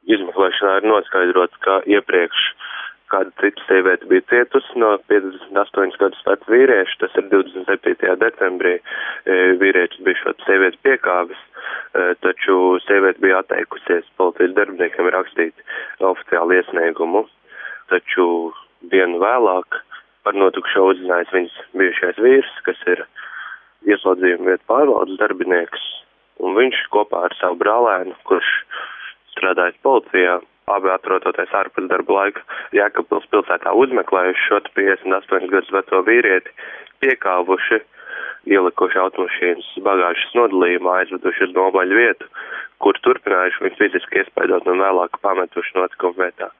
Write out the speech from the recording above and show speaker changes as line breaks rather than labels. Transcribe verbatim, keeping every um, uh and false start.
izmeklēšanā ir noskaidrots, ka iepriekš kāda cita sieviete bija cietusi no piecdesmit astoņus gadus veca vīrieša, tas ir divdesmit septītajā decembrī, vīrietis bija šo sievieti piekāvis, taču sieviete bija atteikusies policijas darbiniekiem rakstīt oficiālu iesniegumu, taču dienu vēlāk par notikušo uzzinājis viņas bijušais vīrs, kas ir ieslodzījuma vietu pārvaldes darbinieks, un viņš kopā ar savu brālēnu, kurš strādājis policijā, abi atrodoties ārpus darba laika, Jēkabpils pilsētā uzmeklējuši šo piecdesmit astoņus gadus veco vīrieti, piekāvuši, ielikuši automašīnas bagāžas nodalījumā, aizveduši uz nomaļu vietu, kur turpinājuši viņu fiziski iespaidot un vēlāk pametuši notikumu vietā.